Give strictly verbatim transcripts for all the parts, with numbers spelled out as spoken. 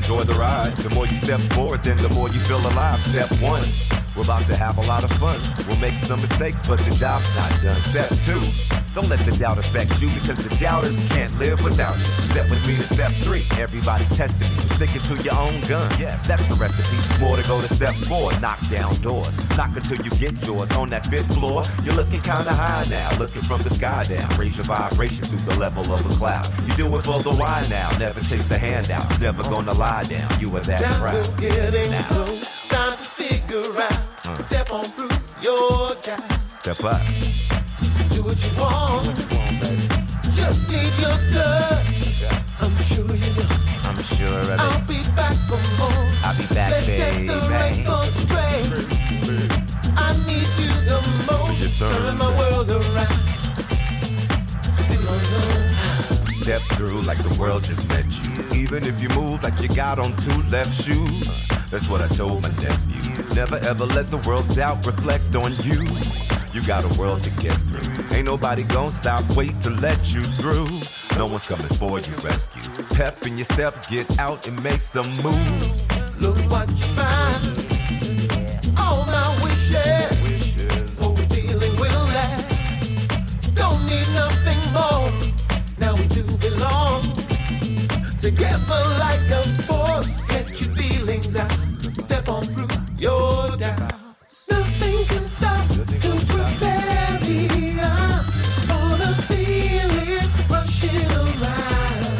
enjoy the ride. The more you step forward, then the more you feel alive. Step one, we're about to have a lot of fun. We'll make some mistakes, but the job's not done. Step two, don't let the doubt affect you, because the doubters can't live without you. Step with me to step three, everybody testing you. Sticking to your own gun, yes, that's the recipe. More to go to step four, knock down doors. Knock until you get yours. On that fifth floor, you're looking kinda high now. Looking from the sky down, raise your vibration to the level of a cloud. You do it for the why now, never chase a handout. Never gonna lie down, you are that Down proud. we're getting Now. close, time to figure out. Uh. Step on through your guy. Step up. Do what you want. What you want, baby? Just need your touch. Yeah. I'm sure you know. I'm sure of it. I'll be back for more. I'll be back, Let's baby. set the record straight. I need you the most. Turn my world around. Still don't know. Step through like the world just met you. Even if you move like you got on two left shoes. That's what I told my nephew. Never ever let the world's doubt reflect on you. You got a world to get through. Ain't nobody gonna stop, wait to let you through. No one's coming for you, rescue. Pep in your step, get out and make some moves. Look what you find. All my wishes. What we feeling will last. Don't need nothing more. Now we do belong. Together like a force. Get your feelings out. Step on through your doubts. Nothing can stop to prepare me. I'm gonna feel it rushing around.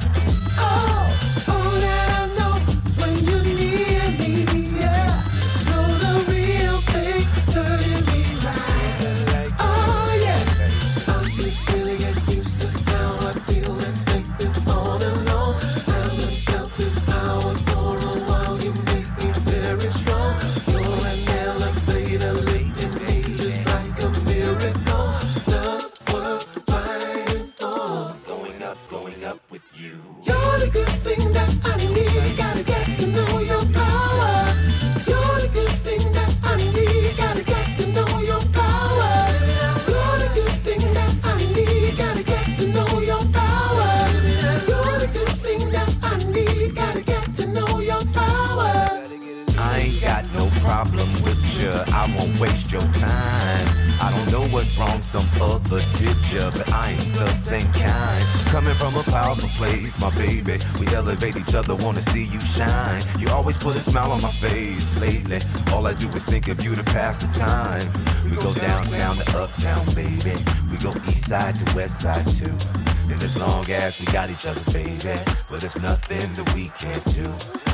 Oh, all that I know is when you're near me, yeah. Know the real thing turning me right. Oh yeah, I'm really get used to how I feel. Let's take this on and on. Haven't felt this power for a while. You make me very strong. You're an elevator lifting me just like a miracle. Love worth fighting for. Going up, going up with you. You're the good thing that I need. Gotta get to know your power. You're the good thing that I need. Gotta get to know your power. You're the good thing that I need. Gotta get to know your power. You're the good thing that I need. Gotta get to know your power. I ain't got no problem with you. I won't waste your time. I don't know what wrong some other did ya, but I ain't the same kind. Coming from a powerful place, my baby. We elevate each other, wanna see you shine. You always put a smile on my face lately. All I do is think of you to pass the time. We go downtown to uptown, baby. We go east side to west side too. And as long as we got each other, baby, well, there's nothing that we can't do.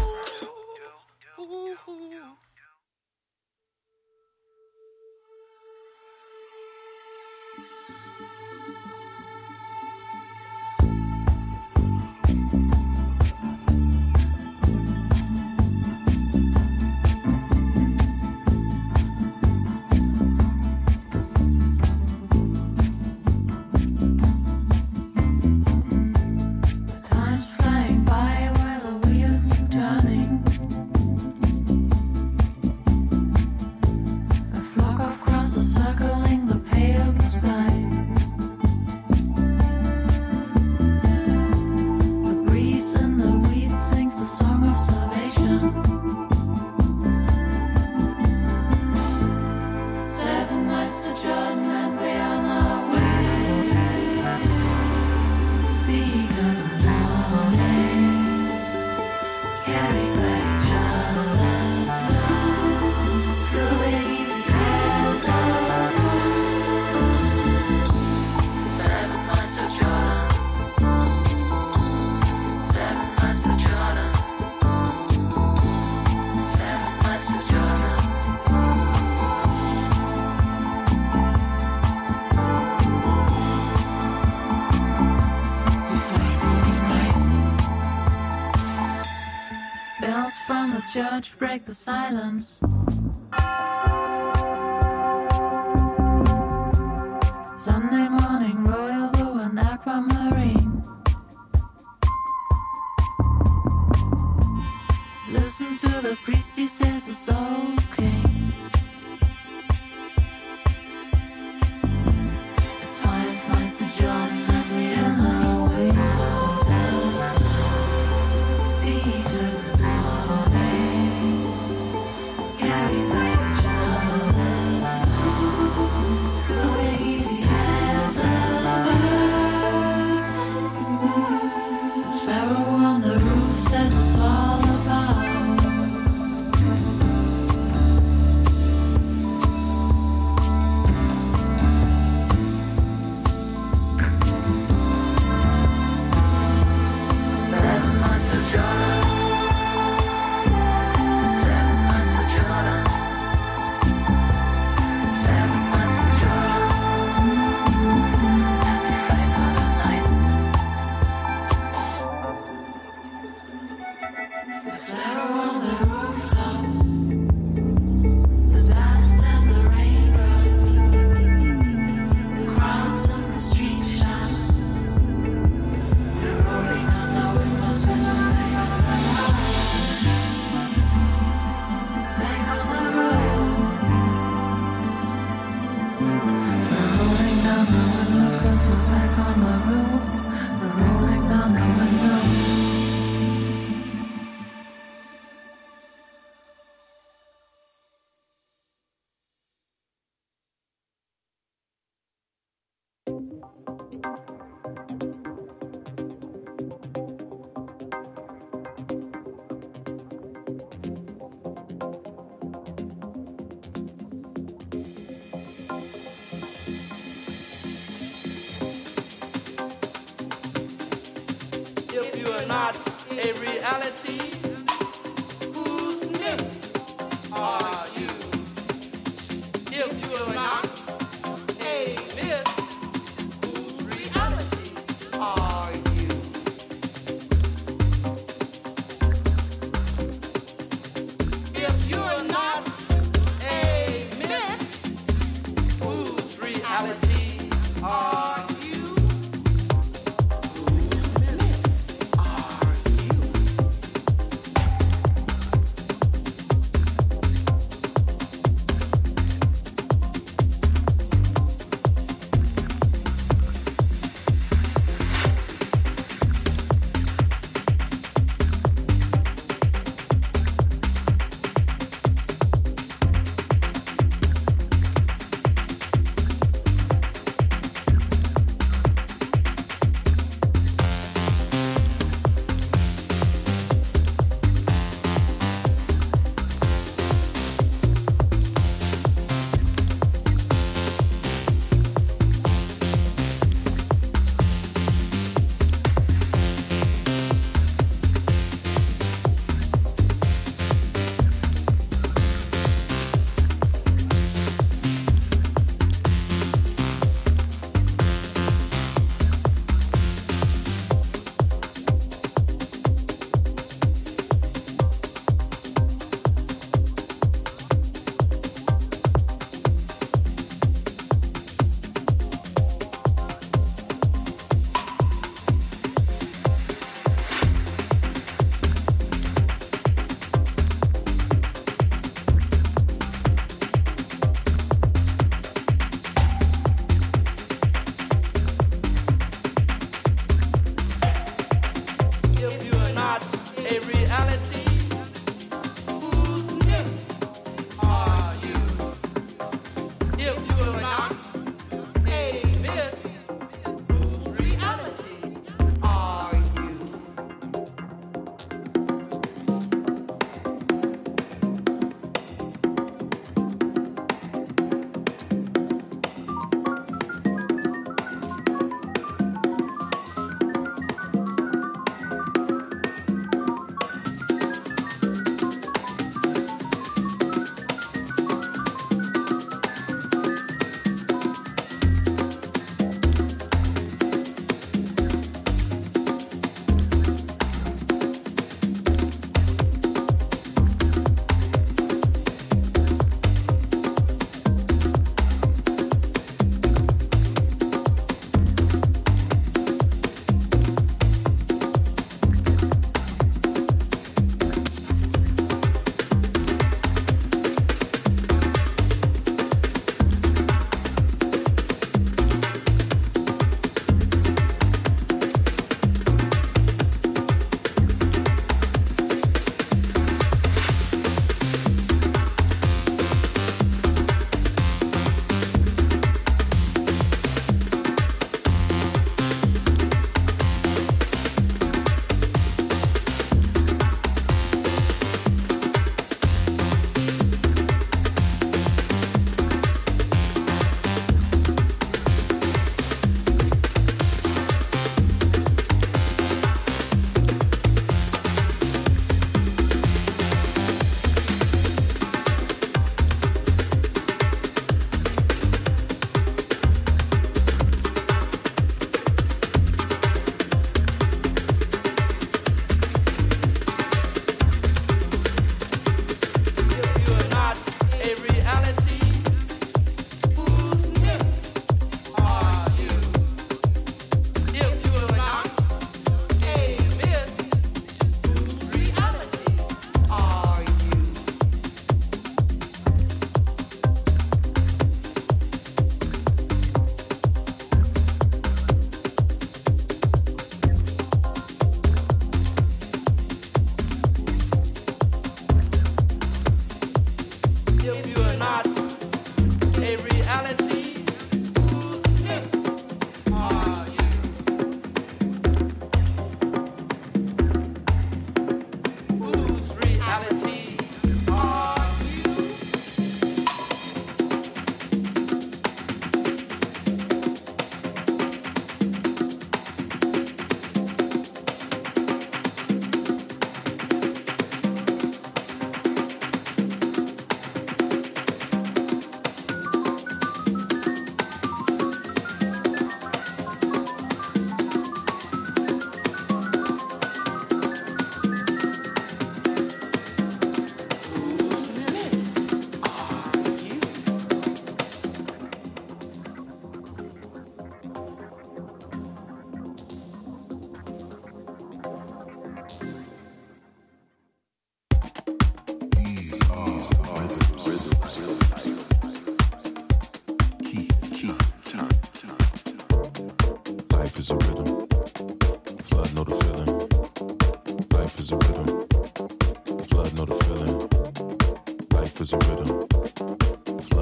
Time's flying by while the wheels keep turning. A flock of crosses circling the pale blue sky. The breeze in the weeds sings the song of salvation. Seven miles to Jordan and we on our way. Beacon morning, carried by each other's love, flowing easy tears of Seven miles to Jordan, seven miles to Jordan, seven miles to Jordan. We fly through the night. Bells from the church break the silence. Sunday morning, royal blue and aquamarine. Listen to the priest, he says it's okay. It's five miles to Jordan and we're in the way of this. Peter.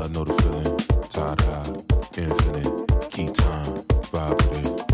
Flood, know the feeling. Tide high, infinite. Key time, vibe with it.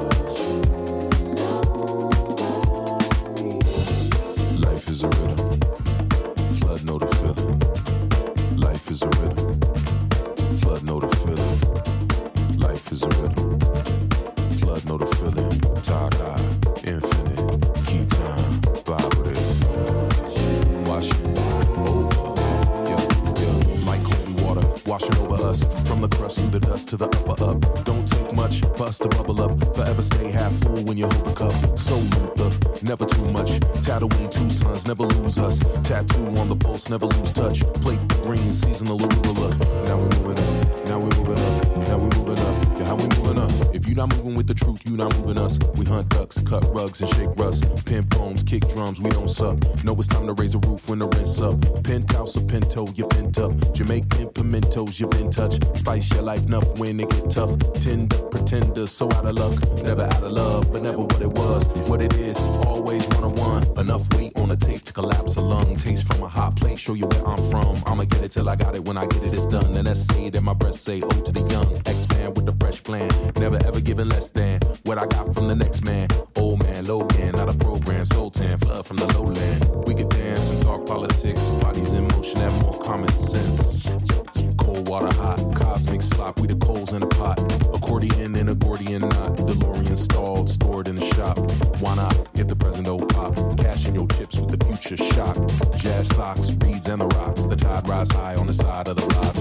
Life is a rhythm. Flood, know the feeling. Life is a rhythm. Flood, know the feeling. Life is a rhythm. Flood, know the feeling. Tide high, infinite. Key time, vibe with it. Wash it over. Yeah, yeah. Like holy water, washing over us. From the crust through the dust to the upper up. Don't take much, bust to bubble up. Forever stay half full when you hold the cup. So Luther, never too much. Tatooine, two sons, never lose us. Tattoo on the pulse, never lose touch. Plate green, seasonal arugula. Now we moving up, now we moving up, now we moving up. Yeah, how we moving up? If you not moving with the truth, you not moving us. We hunt ducks, cut rugs, and shake rust. Pin poems, kick drums, we don't suck. Know it's time to raise a roof when the rent's up. Penthouse or pinto, you pent up. Jamaican pimentos, you been touched. Spice your life enough when it get tough. Tender, pretender, so out of luck. Never out of love, but never what it was. What it is, always one on one. Enough weight on the tape to collapse a lung. Taste from a hot plate, show you where I'm from. I'ma get it till I got it, when I get it, it's done. And that's say that my breath say, oh to the young. Expand with the fresh plan. Never ever giving less than what I got from the next man. Old man, Logan, not a program. Sultan, flood from the lowland. We could dance and talk politics. Bodies in motion have more common sense. Cold water hot, cosmic slop, we the coals in the pot. Accordion and a Gordian knot. DeLorean stalled, stored in the shop. Why not, if the present don't pop? Cash in your chips with the future shock. Jazz socks, reeds and the rocks. The tide rise high on the side of the block.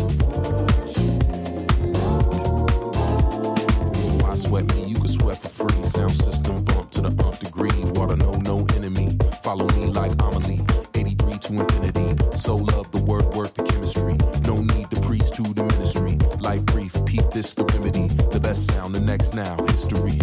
Why sweat me? You can sweat for free. Sound system bump to the umph degree. Water, no, no enemy. Follow me like Amelie. eighty-three to infinity. So love the word, work the chemistry. No need to preach to the ministry. Life brief, peep this the remedy. The best sound, the next now, history.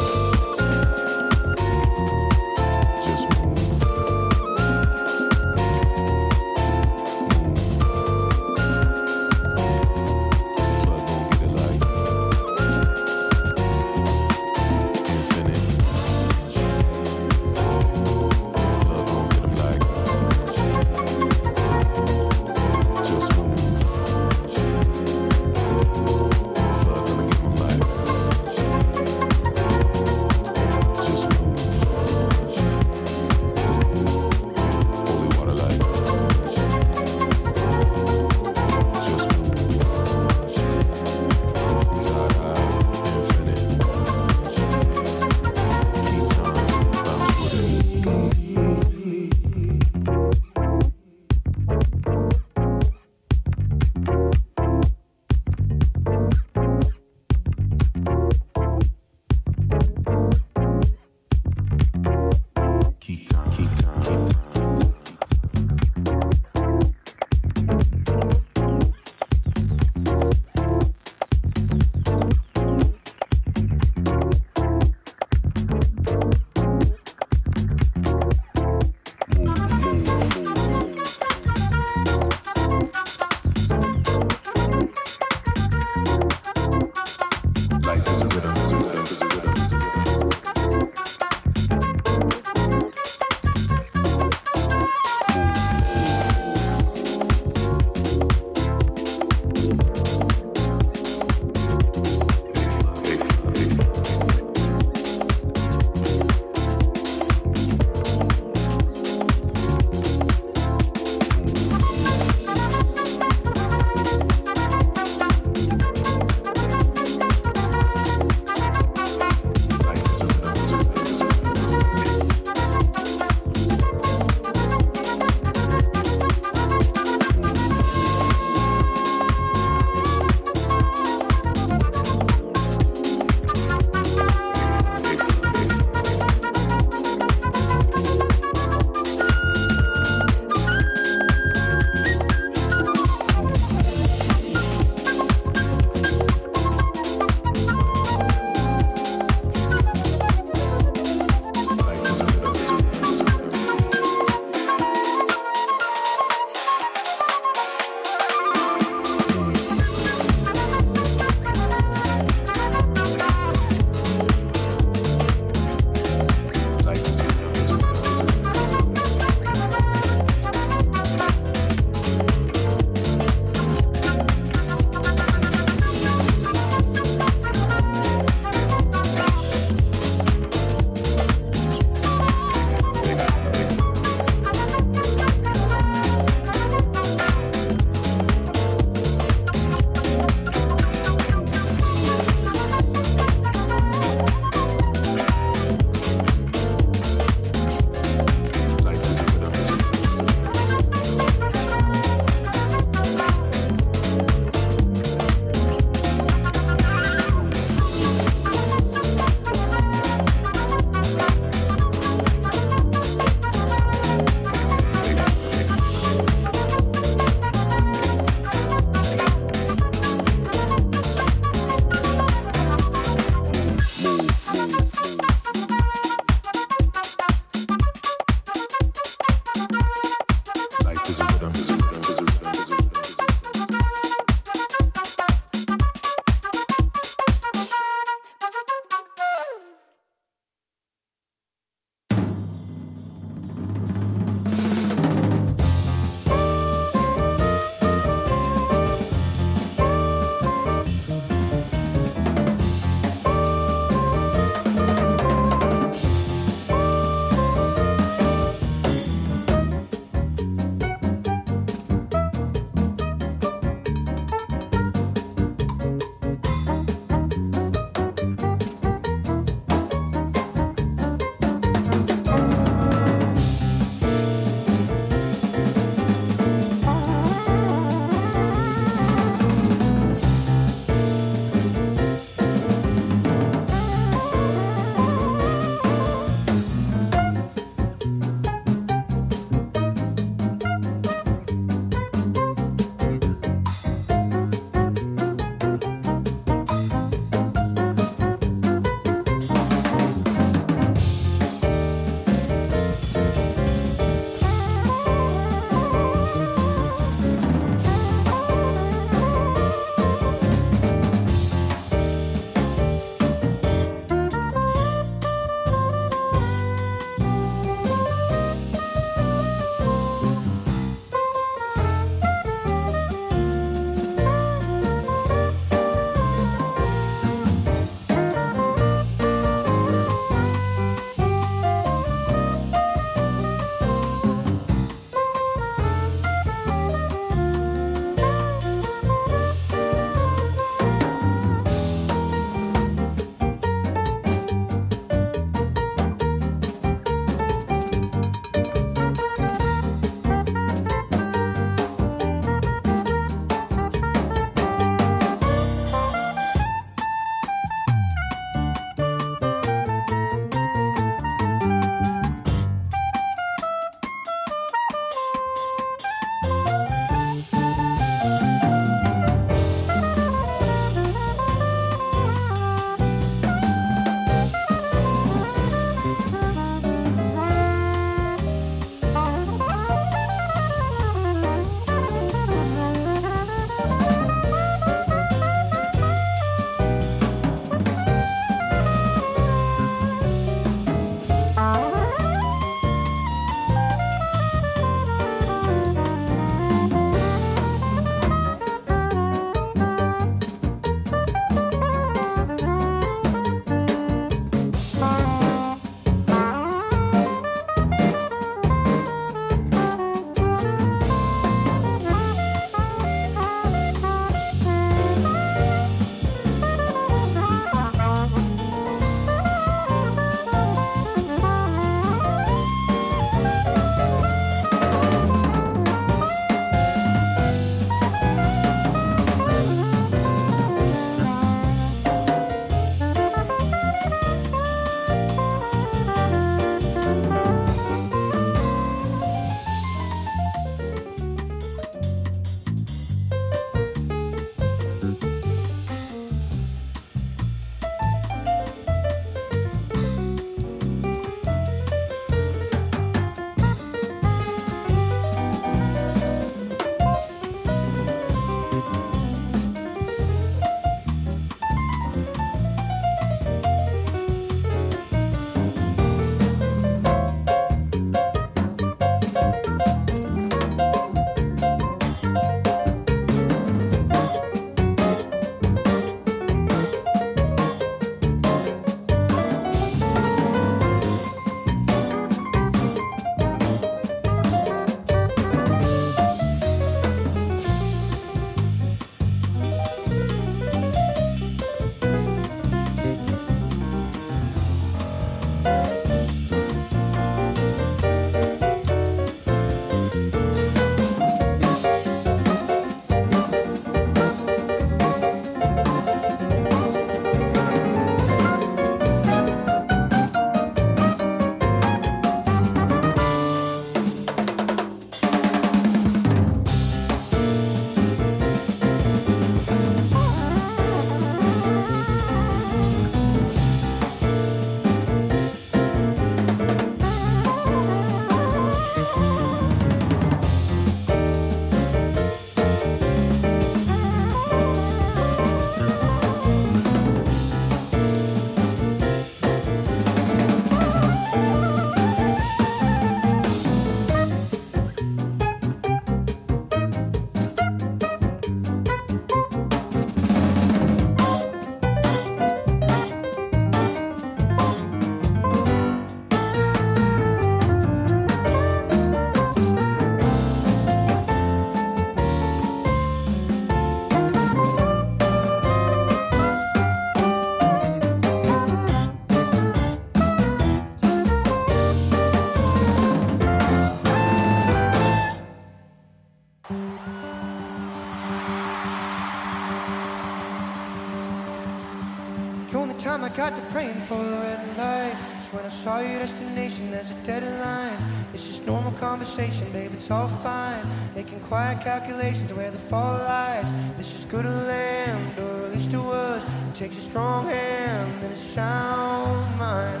time I got to praying for a red light. Just when I saw your destination as a deadline. It's just normal conversation, babe, it's all fine. Making quiet calculations where the fall lies. This is good to land, or at least it was. It takes a strong hand and a sound mind.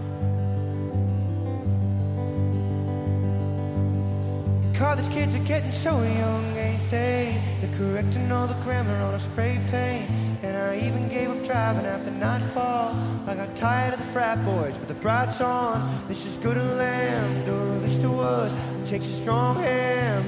College kids are getting so young, ain't they? They're correcting all the grammar on a spray paint. And I even gave up driving after nightfall. I got tired of the frat boys with the brights on. This is good to land, or at least it was. It takes a strong hand